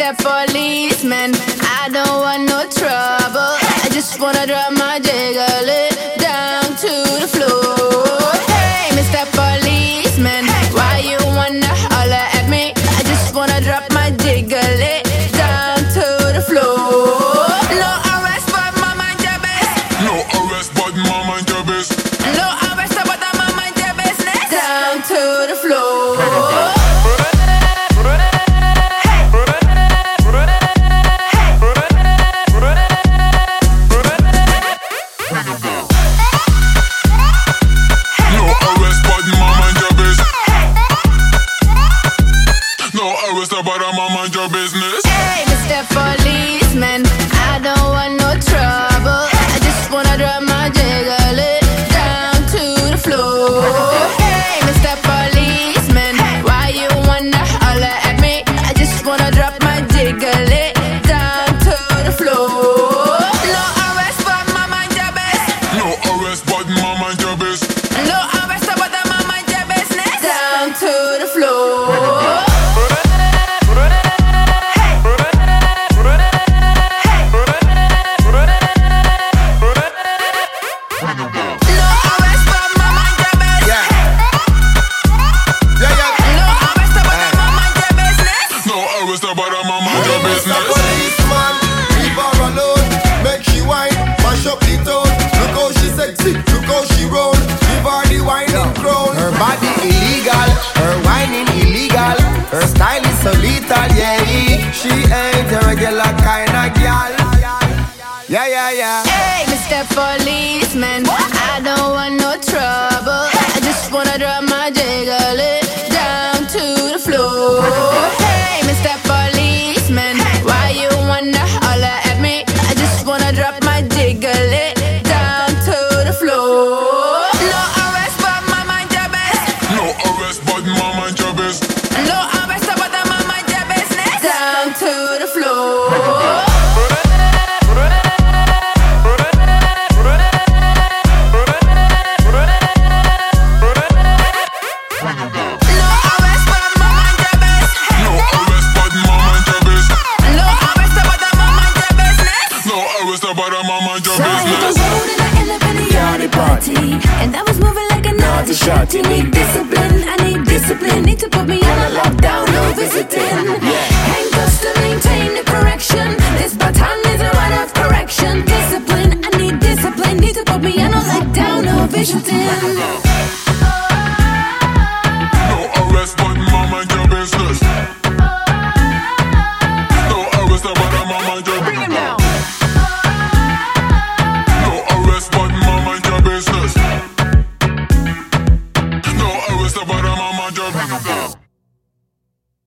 Mr. Policeman, I don't want no trouble. I just wanna drop my jiggle it down to the floor. Hey, Mr. Policeman, why you wanna holler at me? I just wanna drop my jiggle it down to the floor. No arrest, but my mind your business. No arrest, but my mind your business. No arrest, but my mind your business. Down to the floor. But I'm on mind your business. Hey, Mr. Policeman, I don't want no trouble. I just wanna drop my jiggle it down to the floor. Hey, Mr. Policeman, why you wanna holler at me? I just wanna drop my jiggle it down to the floor. No arrest, but my mind your business. No arrest, but my mind your business. No arrest, but my mind your business. Down to the floor. But I'm on mind your business. Mr. Policeman, leave her alone. Make she whine, mash up the town. Look how she sexy, look how she roll. Give her the whining crown. Her body illegal, her whining illegal. Her style is so lethal, yeah. She ain't a regular kind of gal. Yeah, yeah, yeah. Hey, Mr. Policeman, I don't want no trouble. I just wanna drop my jiggle it down to the floor. Hey, Mr. Policeman, why you wanna holler at me? I just wanna drop my jiggle it down to the floor. No arrest, but my mind your business. No arrest, but my mind your business. No arrest, but my mind your business. Down to the floor. But I'm on mind your business. So I hit the road and I end up in a yardie party, and I was moving like a naughty shorty. Need discipline, I need discipline. Need to put me on a lockdown, no visiting. Handcuffs to maintain the correction. This baton is a word of correction. Discipline, I need discipline. Need to put me on a lockdown, no visiting. No arrest, but my mind your business. No arrest, but I'm on mind your business. But I'm on my job.